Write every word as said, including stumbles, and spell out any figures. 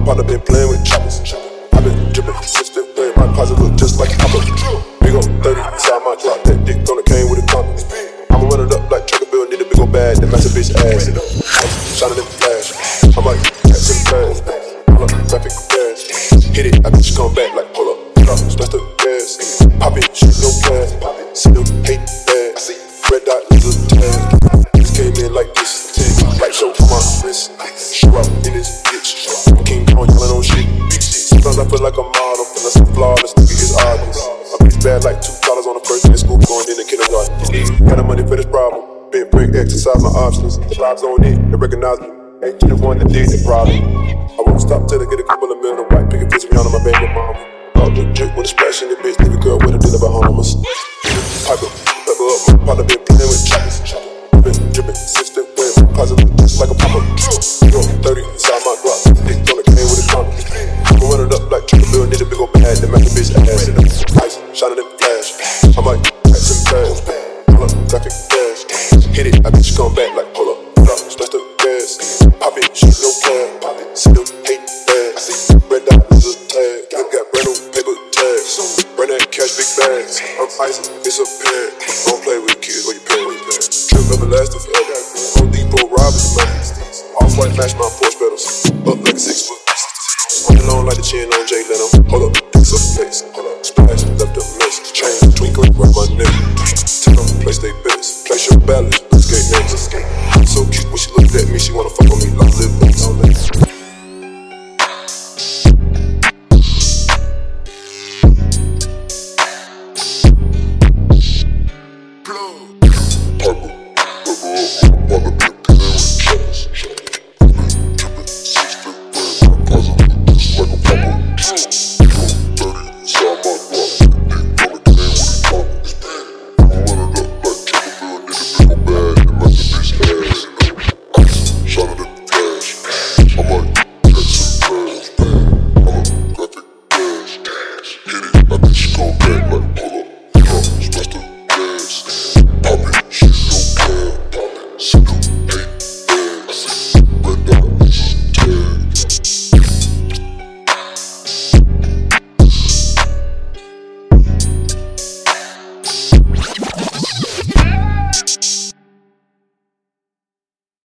partner been playing with choppers. I been dripping since the way my closet look just like a copper. Big ol' thirty inside my drop, that dick on the cane with a condom. I'ma run it up like Trucker Bill, need a big ol' bag, that match a bitch ass. Shining in the flash, I might catch some fast. Pull up, traffic gas, hit it, I bet you come back like pull up. Smash the gas, pop it, shoot no gas. See them hate that, red dot laser tag. This came in like this, like show on my wrist. Show out in this bitch, I'm King Kong yelling on shit. Sometimes I feel like a model, feeling so flawless, nigga is obvious. My bitch bad like two dollars on the first day of school, going in the kindergarten. Got the money for this problem, been break, exercise my options. The vibes on it, they recognize me. Ain't you the one that did the problem? I won't stop till I get a couple of million white picket fits me on my baby mama. All the drip with a splash in the bitch, leave a girl with a deal of Bahamas. Pipe up, pepper up, my partner been playing with choppers. Been dripping since the way my closet look just like a pop-up. Yo, thirty inside my drop, dick on the cane with a condom. I'ma run it up like Trucker Bill, need a big ol' bag, that match a bitch ass. Ice, shining in the flash, I might catch some fast. Pull up, traffic gas, hit it, I bet you come back like pull up. Smash the gas, pop it, shoot no cab. See them hate that, red dot laser tag. I got brand new paper tags, run that cash big bags. I'm icy, it's a pad. Don't play with kids while you pay. Trip everlasting forever. Home Depot robbers the money. Off white match my Porsche pedals. Up like a six foot. On the lawn like the chin on Jay Leno. Hold up,